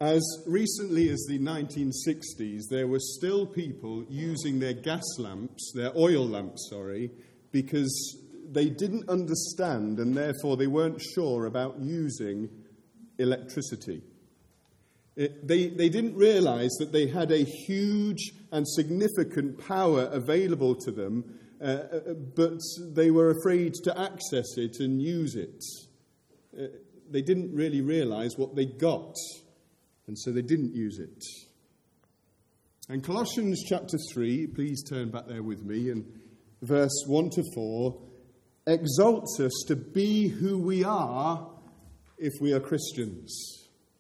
As recently as the 1960s, there were still people using their oil lamps, because they didn't understand and therefore they weren't sure about using electricity. They didn't realize that they had a huge and significant power available to them, but they were afraid to access it and use it. They didn't really realize what they got, and so they didn't use it. And Colossians chapter 3, please turn back there with me, and verse 1 to 4, exalts us to be who we are if we are Christians.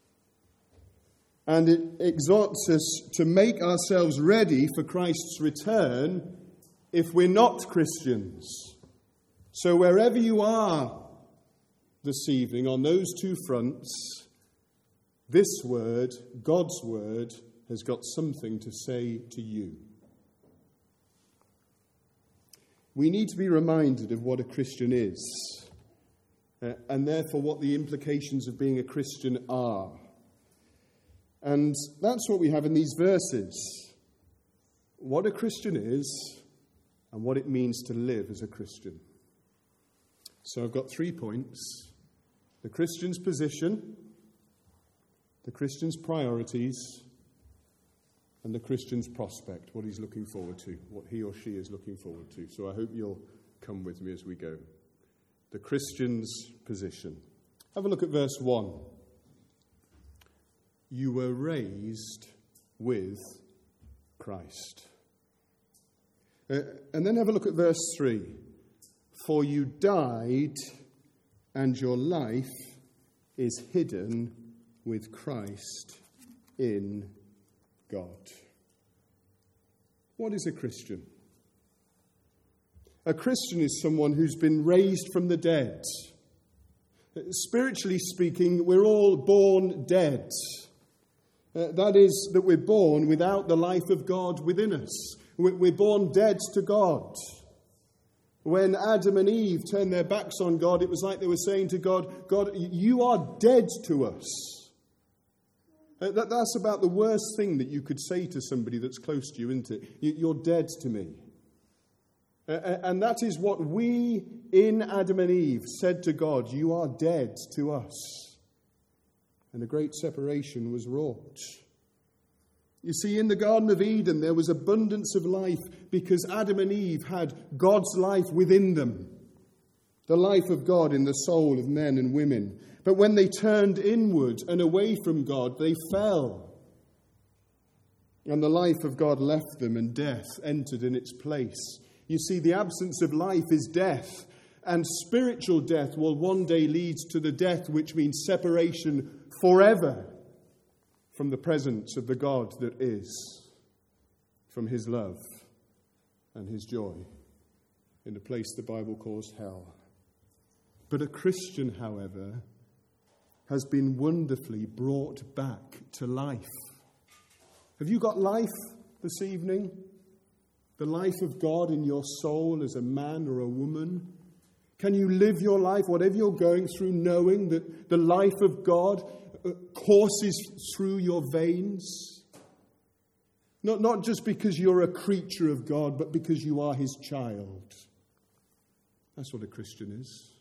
And it exhorts us to make ourselves ready for Christ's return if we're not Christians. So wherever you are this evening on those two fronts, this word, God's word, has got something to say to you. We need to be reminded of what a Christian is, and therefore what the implications of being a Christian are. And that's what we have in these verses. What a Christian is and what it means to live as a Christian. So I've got 3 points. The Christian's position, the Christian's priorities, and the Christian's prospect, what he's looking forward to, what he or she is looking forward to. So I hope you'll come with me as we go. The Christian's position. Have a look at verse 1. You were raised with Christ. And then have a look at verse 3. For you died, and your life is hidden with Christ in God. What is a Christian? A Christian is someone who's been raised from the dead. Spiritually speaking, we're all born dead. That is, that we're born without the life of God within us. We're born dead to God. When Adam and Eve turned their backs on God, it was like they were saying to God, God, you are dead to us. That's about the worst thing that you could say to somebody that's close to you, isn't it? You're dead to me. And that is what we in Adam and Eve said to God, you are dead to us. And a great separation was wrought. You see, in the Garden of Eden, there was abundance of life because Adam and Eve had God's life within them. The life of God in the soul of men and women. But when they turned inward and away from God, they fell. And the life of God left them and death entered in its place. You see, the absence of life is death. And spiritual death will one day lead to the death which means separation forever from the presence of the God that is, from his love and his joy in a place the Bible calls hell. But a Christian, however, has been wonderfully brought back to life. Have you got life this evening? The life of God in your soul as a man or a woman? Can you live your life, whatever you're going through, knowing that the life of God courses through your veins? Not just because you're a creature of God, but because you are his child. That's what a Christian is.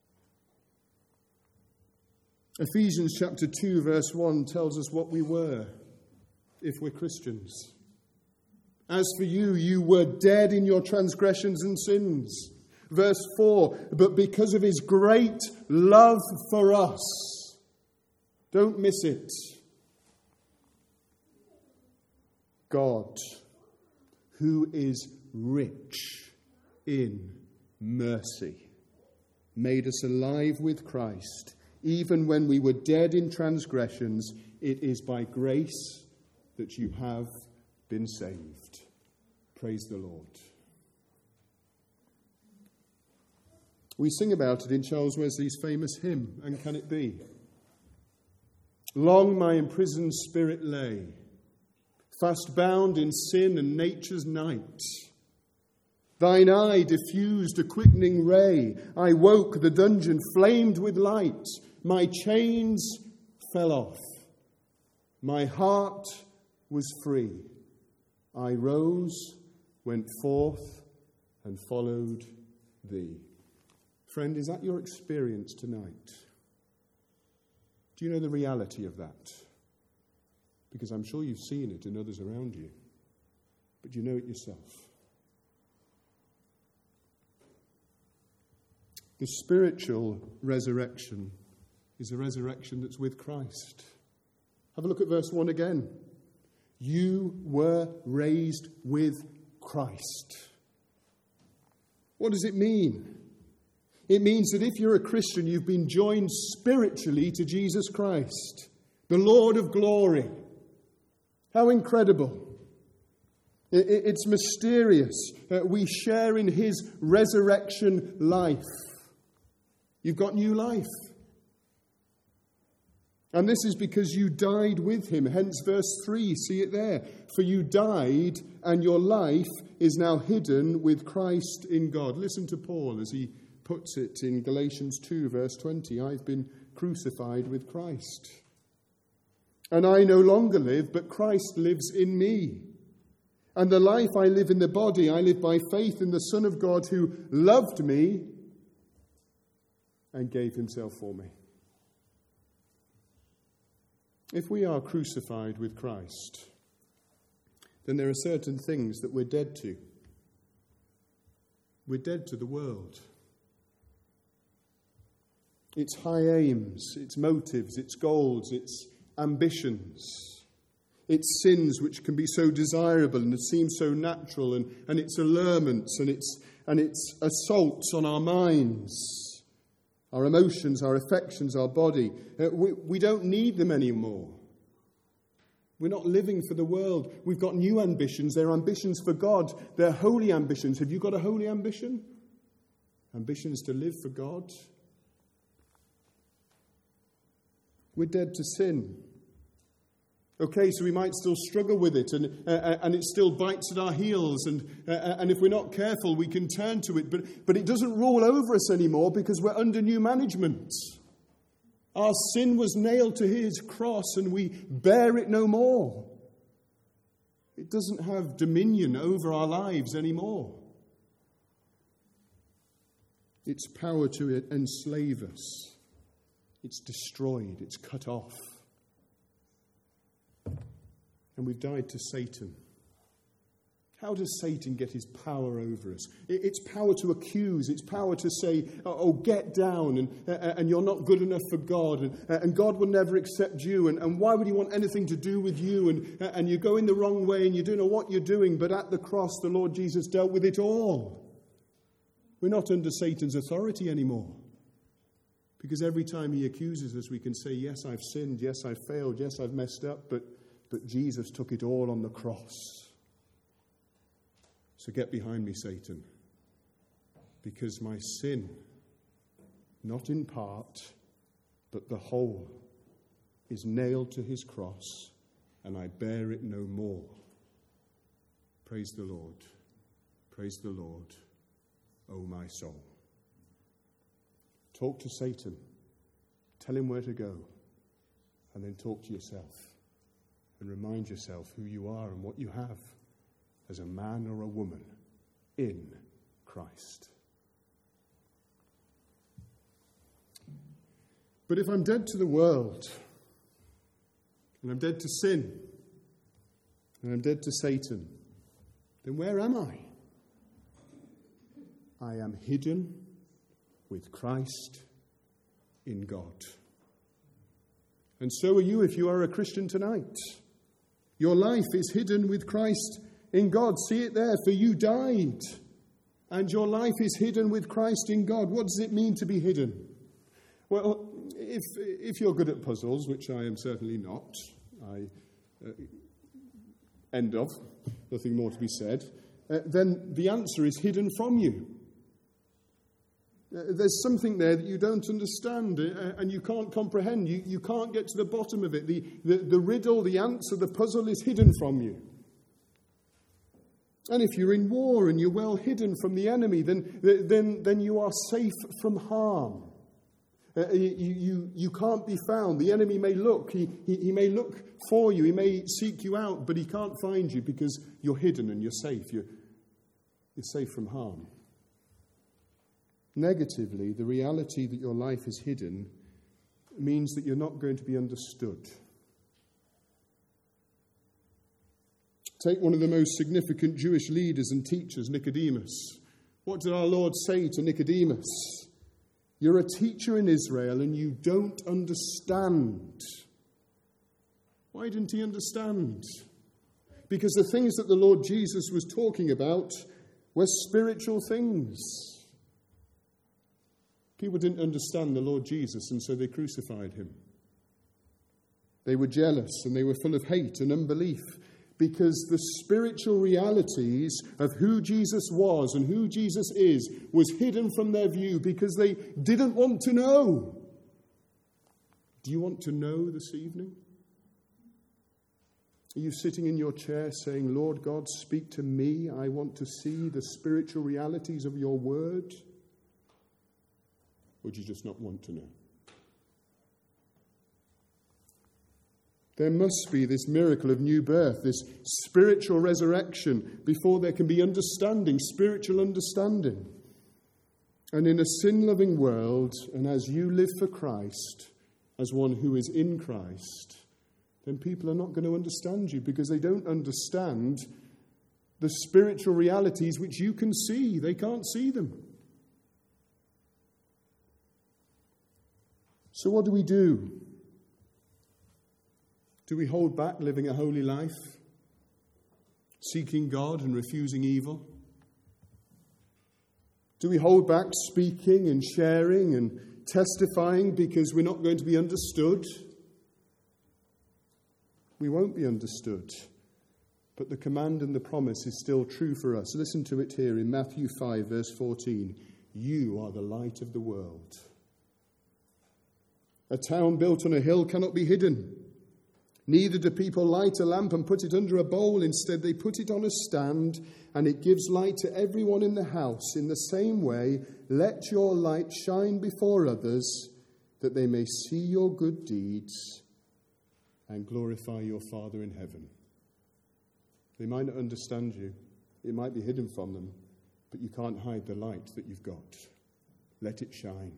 Ephesians chapter 2 verse 1 tells us what we were if we're Christians. As for you, you were dead in your transgressions and sins. Verse 4, but because of his great love for us. Don't miss it. God, who is rich in mercy, made us alive with Christ. Even when we were dead in transgressions, it is by grace that you have been saved. Praise the Lord. We sing about it in Charles Wesley's famous hymn, And Can It Be? Long my imprisoned spirit lay, fast bound in sin and nature's night. Thine eye diffused a quickening ray. I woke, the dungeon flamed with light. My chains fell off. My heart was free. I rose, went forth, and followed thee. Friend, is that your experience tonight? Do you know the reality of that? Because I'm sure you've seen it in others around you. But do you know it yourself? The spiritual resurrection is a resurrection that's with Christ. Have a look at verse 1 again. You were raised with Christ. What does it mean? It means that if you're a Christian, you've been joined spiritually to Jesus Christ, the Lord of glory. How incredible. It's mysterious. We share in his resurrection life. You've got new life. And this is because you died with him. Hence verse 3, see it there. For you died, and your life is now hidden with Christ in God. Listen to Paul as he puts it in Galatians 2, verse 20. I've been crucified with Christ. And I no longer live, but Christ lives in me. And the life I live in the body, I live by faith in the Son of God who loved me and gave himself for me. If we are crucified with Christ, then there are certain things that we're dead to. We're dead to the world. Its high aims, its motives, its goals, its ambitions, its sins which can be so desirable and seem so natural, and its allurements and its assaults on our minds, our emotions, our affections, our body. We don't need them anymore. We're not living for the world. We've got new ambitions. They're ambitions for God. They're holy ambitions. Have you got a holy ambition? Ambitions to live for God? We're dead to sin. Okay, so we might still struggle with it, and it still bites at our heels, and if we're not careful, we can turn to it, but it doesn't rule over us anymore because we're under new management. Our sin was nailed to his cross, and we bear it no more. It doesn't have dominion over our lives anymore. Its power to enslave us, it's destroyed, it's cut off. And we've died to Satan. How does Satan get his power over us? It's power to accuse. It's power to say, oh, get down, and you're not good enough for God, and God will never accept you, and why would he want anything to do with you, and you're going the wrong way, and you don't know what you're doing, but at the cross, the Lord Jesus dealt with it all. We're not under Satan's authority anymore. Because every time he accuses us, we can say, yes, I've sinned, yes, I've failed, yes, I've messed up, but Jesus took it all on the cross. So get behind me, Satan, because my sin, not in part, but the whole, is nailed to his cross, and I bear it no more. Praise the Lord. Praise the Lord, O my soul. Talk to Satan. Tell him where to go. And then talk to yourself. And remind yourself who you are and what you have as a man or a woman in Christ. But if I'm dead to the world, and I'm dead to sin, and I'm dead to Satan, then where am I? I am hidden with Christ in God. And so are you if you are a Christian tonight. Your life is hidden with Christ in God. See it there, for you died, and your life is hidden with Christ in God. What does it mean to be hidden? Well, if you're good at puzzles, which I am certainly not, end of, nothing more to be said, then the answer is hidden from you. There's something there that you don't understand and you can't comprehend. You can't get to the bottom of it. The riddle, the answer, the puzzle is hidden from you. And if you're in war and you're well hidden from the enemy, then you are safe from harm. You can't be found. The enemy may look. He may look for you. He may seek you out, but he can't find you because you're hidden and you're safe. You're safe from harm. Negatively, the reality that your life is hidden means that you're not going to be understood. Take one of the most significant Jewish leaders and teachers, Nicodemus. What did our Lord say to Nicodemus? You're a teacher in Israel and you don't understand. Why didn't he understand? Because the things that the Lord Jesus was talking about were spiritual things. People didn't understand the Lord Jesus, and so they crucified him. They were jealous and they were full of hate and unbelief, because the spiritual realities of who Jesus was and who Jesus is was hidden from their view because they didn't want to know. Do you want to know this evening? Are you sitting in your chair saying, Lord God, speak to me. I want to see the spiritual realities of your word. Or do you just not want to know? There must be this miracle of new birth, this spiritual resurrection, before there can be understanding, spiritual understanding. And in a sin-loving world, and as you live for Christ, as one who is in Christ, then people are not going to understand you because they don't understand the spiritual realities which you can see. They can't see them. So what do? Do we hold back living a holy life, seeking God and refusing evil? Do we hold back speaking and sharing and testifying because we're not going to be understood? We won't be understood, but the command and the promise is still true for us. Listen to it here in Matthew 5, verse 14. You are the light of the world. A town built on a hill cannot be hidden. Neither do people light a lamp and put it under a bowl. Instead, they put it on a stand, and it gives light to everyone in the house. In the same way, let your light shine before others, that they may see your good deeds and glorify your Father in heaven. They might not understand you. It might be hidden from them, but you can't hide the light that you've got. Let it shine.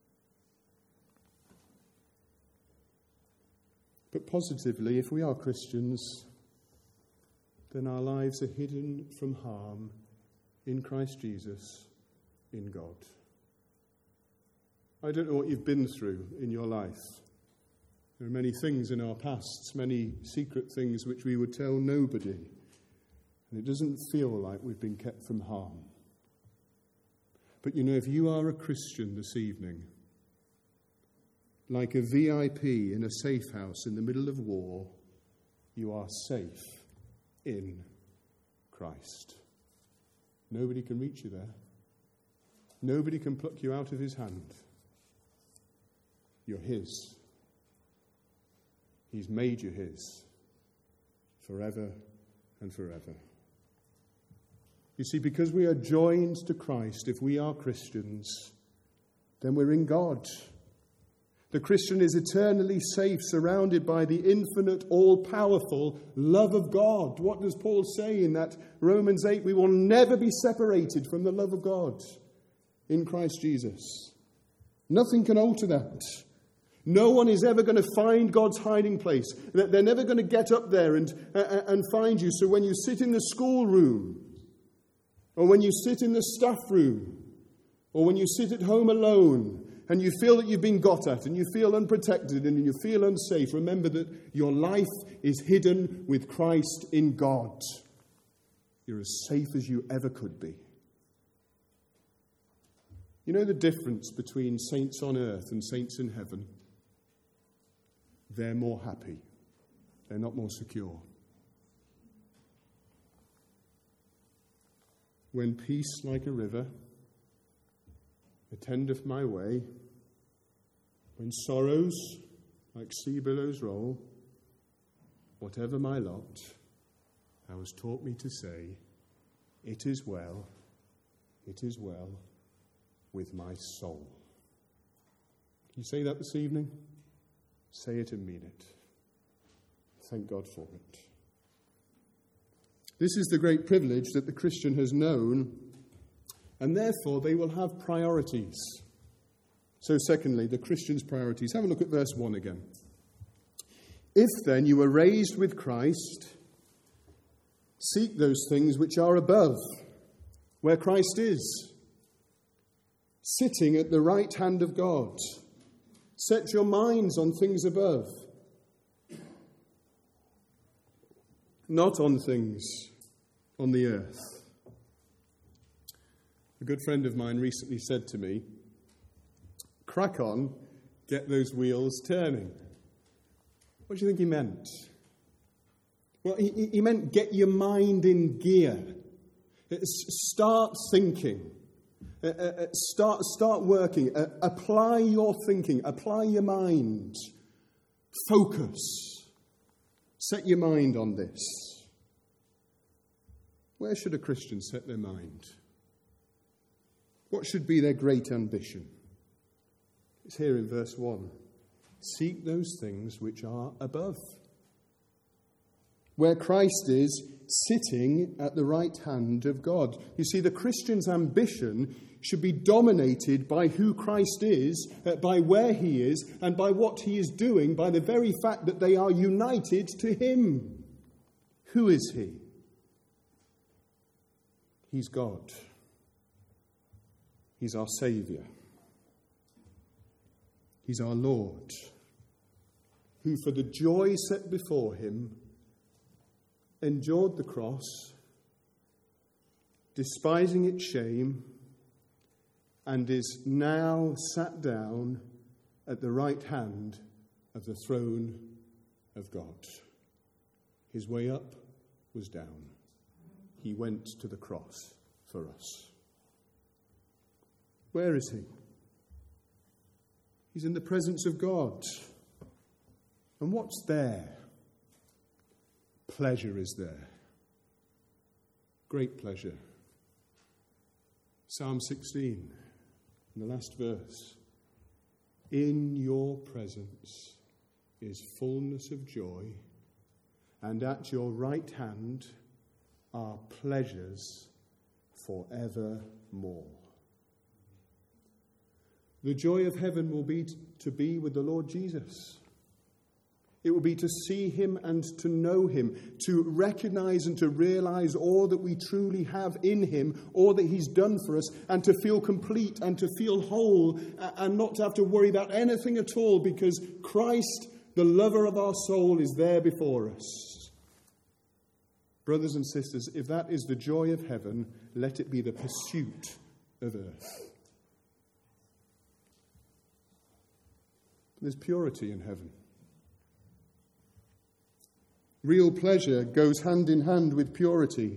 But positively, if we are Christians, then our lives are hidden from harm in Christ Jesus, in God. I don't know what you've been through in your life. There are many things in our pasts, many secret things which we would tell nobody. And it doesn't feel like we've been kept from harm. But you know, if you are a Christian this evening, like a VIP in a safe house in the middle of war, you are safe in Christ. Nobody can reach you there. Nobody can pluck you out of his hand. You're his. He's made you his forever and forever. You see, because we are joined to Christ, if we are Christians, then we're in God. The Christian is eternally safe, surrounded by the infinite, all-powerful love of God. What does Paul say in that Romans 8? We will never be separated from the love of God in Christ Jesus. Nothing can alter that. No one is ever going to find God's hiding place. They're never going to get up there and find you. So when you sit in the schoolroom, or when you sit in the staff room, or when you sit at home alone, and you feel that you've been got at, and you feel unprotected, and you feel unsafe, remember that your life is hidden with Christ in God. You're as safe as you ever could be. You know the difference between saints on earth and saints in heaven? They're more happy. They're not more secure. When peace like a river attendeth my way, when sorrows like sea billows roll, whatever my lot, thou hast taught me to say, it is well with my soul. You say that this evening? Say it and mean it. Thank God for it. This is the great privilege that the Christian has known, and therefore they will have priorities. So secondly, the Christian's priorities. Have a look at verse 1 again. If then you were raised with Christ, seek those things which are above, where Christ is, sitting at the right hand of God. Set your minds on things above, not on things on the earth. A good friend of mine recently said to me, "Crack on, get those wheels turning." What do you think he meant? Well, he meant get your mind in gear. Start thinking. Start working. Apply your thinking. Apply your mind. Focus. Set your mind on this. Where should a Christian set their mind? What should be their great ambition? It's here in verse 1. Seek those things which are above, where Christ is sitting at the right hand of God. You see, the Christian's ambition should be dominated by who Christ is, by where he is, and by what he is doing, by the very fact that they are united to him. Who is he? He's God. He's our Saviour. He's our Lord, who for the joy set before him endured the cross, despising its shame, and is now sat down at the right hand of the throne of God. His way up was down. He went to the cross for us. Where is he? He's in the presence of God. And what's there? Pleasure is there. Great pleasure. Psalm 16, in the last verse. In your presence is fullness of joy, and at your right hand are pleasures forevermore. The joy of heaven will be to be with the Lord Jesus. It will be to see him and to know him, to recognize and to realize all that we truly have in him, all that he's done for us, and to feel complete and to feel whole and not to have to worry about anything at all, because Christ, the lover of our soul, is there before us. Brothers and sisters, if that is the joy of heaven, let it be the pursuit of earth. There's purity in heaven. Real pleasure goes hand in hand with purity.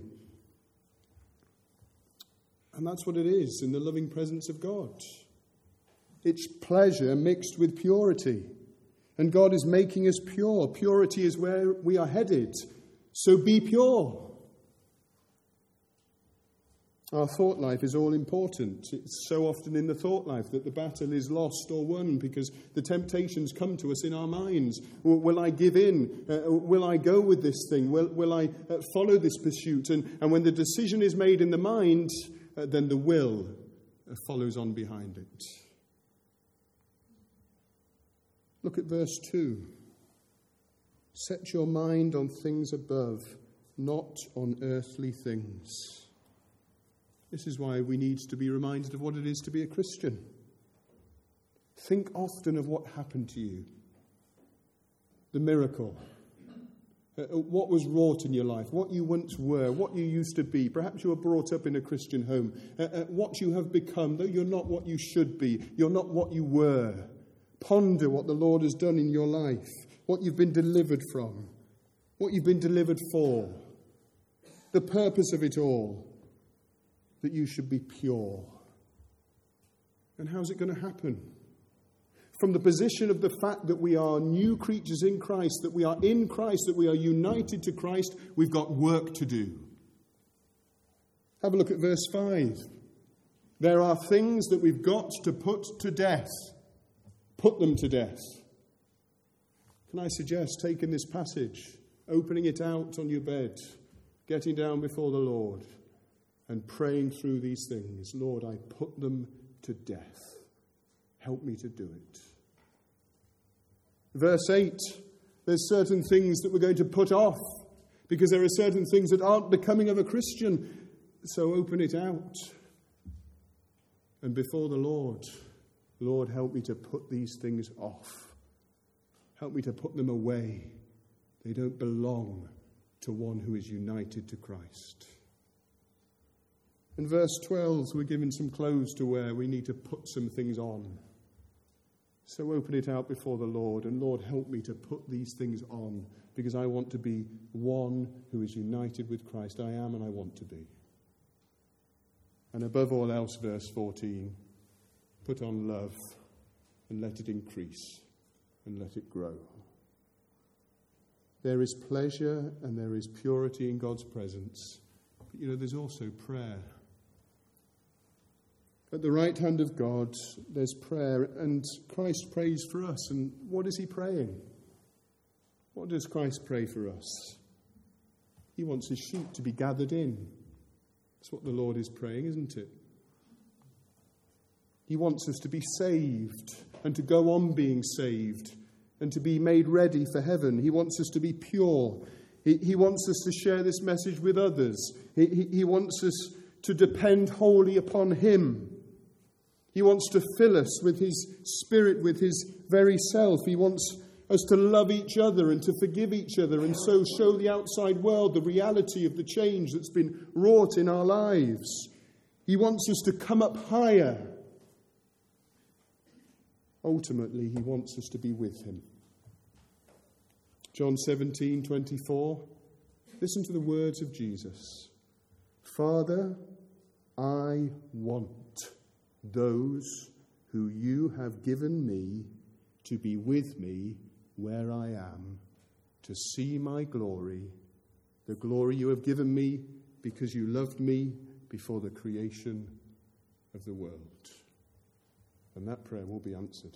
And that's what it is in the loving presence of God. It's pleasure mixed with purity. And God is making us pure. Purity is where we are headed. So be pure. Our thought life is all important. It's so often in the thought life that the battle is lost or won because the temptations come to us in our minds. Will I give in? Will I go with this thing? Will I follow this pursuit? And when the decision is made in the mind, then the will follows on behind it. Look at verse 2. Set your mind on things above, not on earthly things. This is why we need to be reminded of what it is to be a Christian. Think often of what happened to you. The miracle. What was wrought in your life. What you once were. What you used to be. Perhaps you were brought up in a Christian home. What you have become. Though you're not what you should be. You're not what you were. Ponder what the Lord has done in your life. What you've been delivered from. What you've been delivered for. The purpose of it all. That you should be pure. And how's it going to happen? From the position of the fact that we are new creatures in Christ, that we are in Christ, that we are united to Christ, we've got work to do. Have a look at verse 5. There are things that we've got to put to death. put them to death. Can I suggest taking this passage, opening it out on your bed, getting down before the Lord and praying through these things? Lord, I put them to death. Help me to do it. Verse 8, there's certain things that we're going to put off because there are certain things that aren't becoming of a Christian. So open it out. And before the Lord, Lord, help me to put these things off. Help me to put them away. They don't belong to one who is united to Christ. In verse 12, we're given some clothes to wear. We need to put some things on. So open it out before the Lord, and Lord, help me to put these things on, because I want to be one who is united with Christ. I am, and I want to be. And above all else, verse 14, put on love, and let it increase, and let it grow. There is pleasure and there is purity in God's presence. But there's also prayer. At the right hand of God, there's prayer, and Christ prays for us. And what is he praying? What does Christ pray for us? He wants his sheep to be gathered in. That's what the Lord is praying, isn't it? He wants us to be saved and to go on being saved and to be made ready for heaven. He wants us to be pure. He wants us to share this message with others. He wants us to depend wholly upon him. He wants to fill us with his Spirit, with his very self. He wants us to love each other and to forgive each other, and so show the outside world the reality of the change that's been wrought in our lives. He wants us to come up higher. Ultimately, he wants us to be with him. John 17:24. Listen to the words of Jesus. Father, I want those who you have given me to be with me where I am, to see my glory, the glory you have given me because you loved me before the creation of the world. And that prayer will be answered.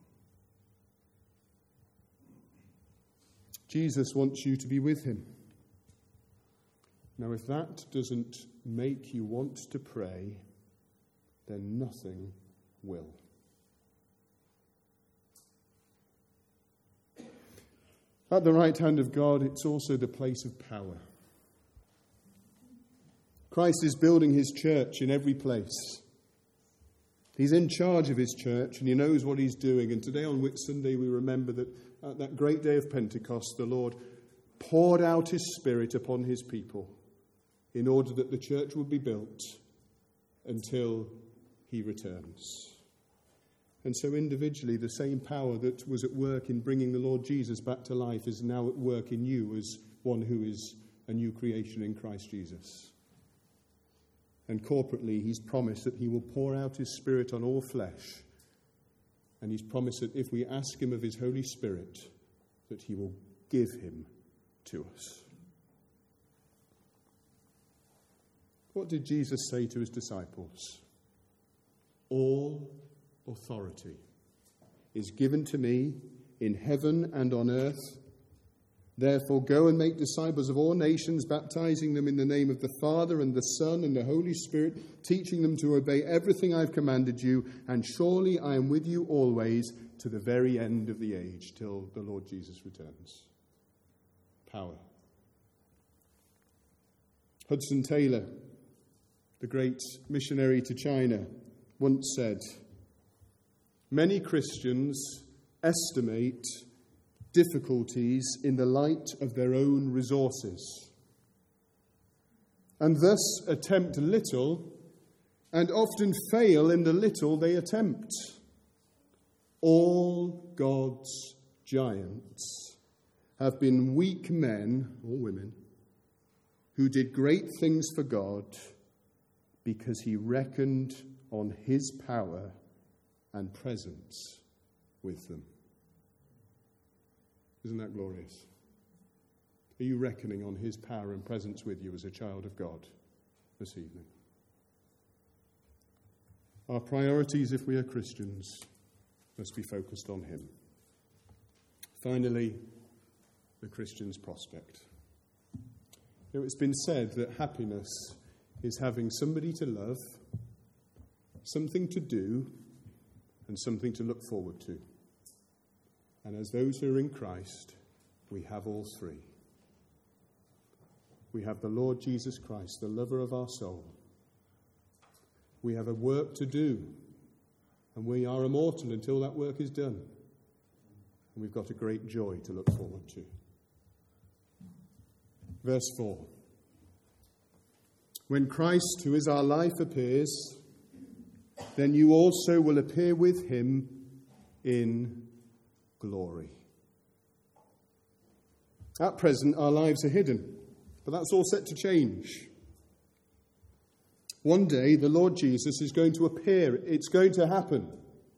Jesus wants you to be with him. Now, if that doesn't make you want to pray, then nothing will. At the right hand of God, it's also the place of power. Christ is building his church in every place. He's in charge of his church, and he knows what he's doing. And today on Whitsunday, we remember that at that great day of Pentecost, the Lord poured out his Spirit upon his people in order that the church would be built until he returns. And so individually, the same power that was at work in bringing the Lord Jesus back to life is now at work in you as one who is a new creation in Christ Jesus. And corporately, he's promised that he will pour out his Spirit on all flesh. And he's promised that if we ask him of his Holy Spirit, that he will give him to us. What did Jesus say to his disciples? All authority is given to me in heaven and on earth. Therefore, go and make disciples of all nations, baptizing them in the name of the Father and the Son and the Holy Spirit, teaching them to obey everything I've commanded you, and surely I am with you always to the very end of the age, till the Lord Jesus returns. Power. Hudson Taylor, the great missionary to China, once said, "Many Christians estimate difficulties in the light of their own resources, and thus attempt little, and often fail in the little they attempt. All God's giants have been weak men or women who did great things for God because he reckoned on his power and presence with them." Isn't that glorious? Are you reckoning on his power and presence with you as a child of God this evening? Our priorities, if we are Christians, must be focused on him. Finally, the Christian's prospect. It's been said that happiness is having somebody to love, something to do, and something to look forward to. And as those who are in Christ, we have all three. We have the Lord Jesus Christ, the lover of our soul. We have a work to do, and we are immortal until that work is done. And we've got a great joy to look forward to. Verse 4. When Christ, who is our life, appears, then you also will appear with him in glory. At present, our lives are hidden, but that's all set to change. One day, the Lord Jesus is going to appear. It's going to happen.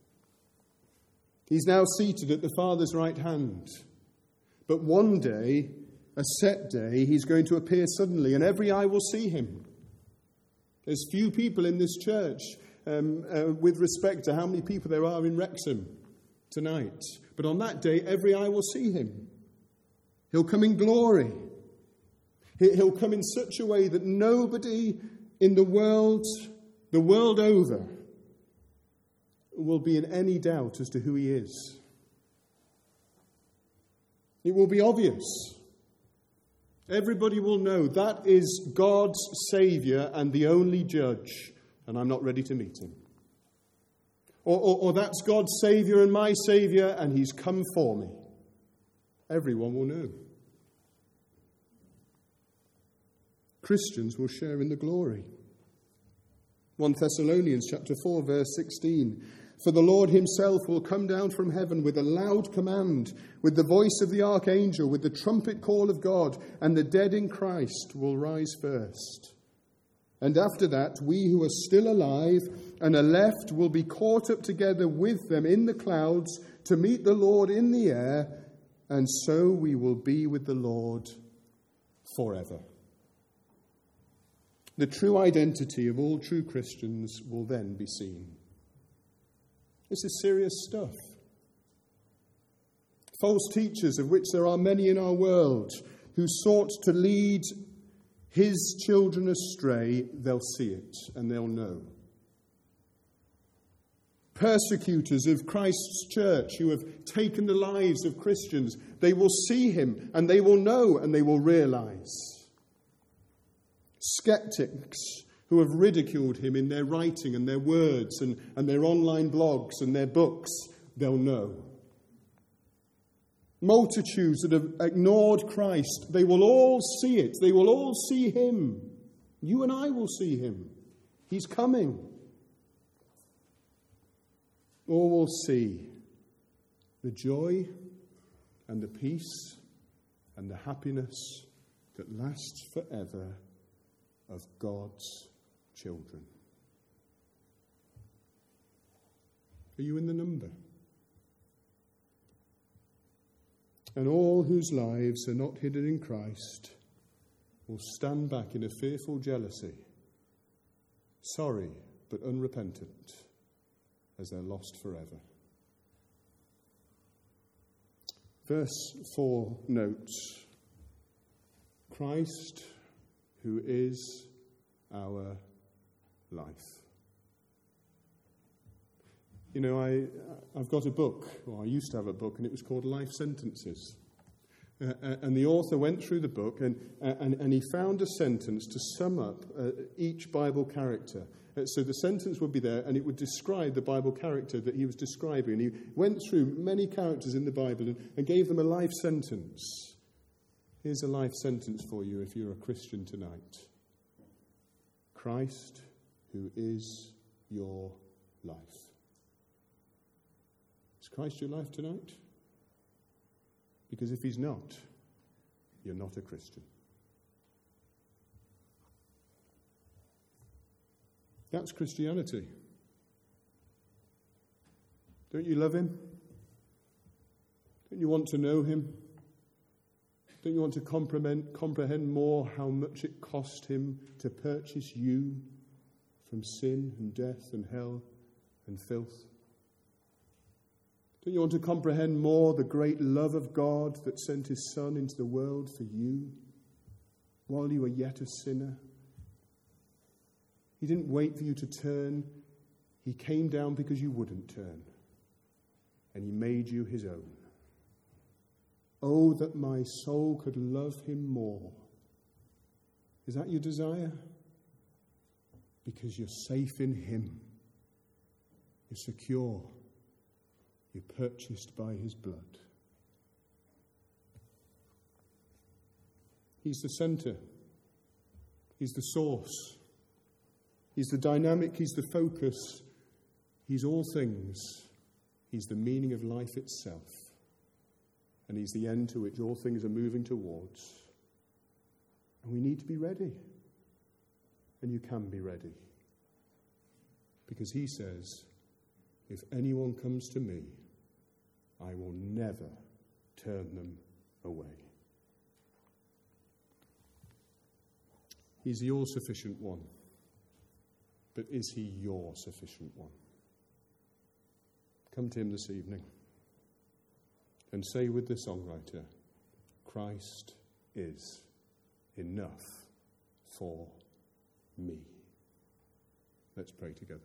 He's now seated at the Father's right hand. But one day, a set day, he's going to appear suddenly, and every eye will see him. There's few people in this church with respect to how many people there are in Wrexham tonight. But on that day, every eye will see him. He'll come in glory. He'll come in such a way that nobody in the world over, will be in any doubt as to who he is. It will be obvious. Everybody will know that is God's Saviour and the only judge, and I'm not ready to meet him. Or that's God's Saviour and my Saviour, and he's come for me. Everyone will know. Christians will share in the glory. 1 Thessalonians chapter 4, verse 16. For the Lord himself will come down from heaven with a loud command, with the voice of the archangel, with the trumpet call of God, and the dead in Christ will rise first. And after that, we who are still alive and are left will be caught up together with them in the clouds to meet the Lord in the air, and so we will be with the Lord forever. The true identity of all true Christians will then be seen. This is serious stuff. False teachers, of which there are many in our world, who sought to lead his children astray, they'll see it and they'll know. Persecutors of Christ's church who have taken the lives of Christians, they will see him and they will know and they will realize. Skeptics who have ridiculed him in their writing and their words and their online blogs and their books, they'll know. Multitudes that have ignored Christ, they will all see it. They will all see him. You and I will see him. He's coming. All will see the joy and the peace and the happiness that lasts forever of God's children. Are you in the number? And all whose lives are not hidden in Christ will stand back in a fearful jealousy, sorry but unrepentant, as they're lost forever. Verse 4 notes, Christ, who is our life. You know, I've got a book, or I used to have a book, and it was called Life Sentences. And the author went through the book and he found a sentence to sum up each Bible character. So the sentence would be there, and it would describe the Bible character that he was describing. And he went through many characters in the Bible and gave them a life sentence. Here's a life sentence for you if you're a Christian tonight. Christ, who is your life. Is Christ your life tonight? Because if he's not, you're not a Christian. That's Christianity. Don't you love him? Don't you want to know him? Don't you want to comprehend more how much it cost him to purchase you from sin and death and hell and filth? Don't you want to comprehend more the great love of God that sent his Son into the world for you while you were yet a sinner? He didn't wait for you to turn. He came down because you wouldn't turn. And he made you his own. Oh, that my soul could love him more. Is that your desire? Because you're safe in him. You're secure. You're purchased by his blood. He's the center. He's the source. He's the dynamic. He's the focus. He's all things. He's the meaning of life itself. And he's the end to which all things are moving towards. And we need to be ready. And you can be ready. Because he says, if anyone comes to me, I will never turn them away. He's the all-sufficient one. But is he your sufficient one? Come to him this evening and say with the songwriter, Christ is enough for me. Let's pray together.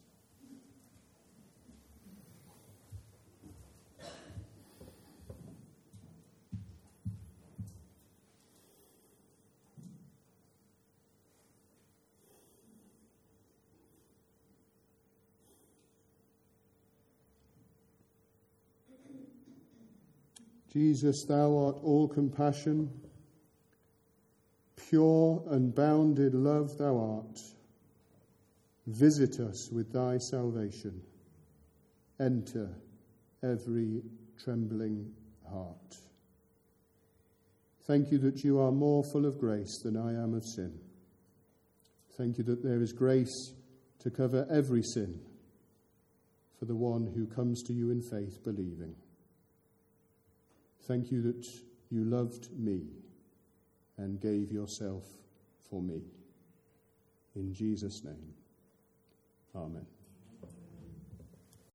Jesus, thou art all compassion, pure and bounded love thou art. Visit us with thy salvation. Enter every trembling heart. Thank you that you are more full of grace than I am of sin. Thank you that there is grace to cover every sin for the one who comes to you in faith believing. Thank you that you loved me and gave yourself for me. In Jesus' name, amen.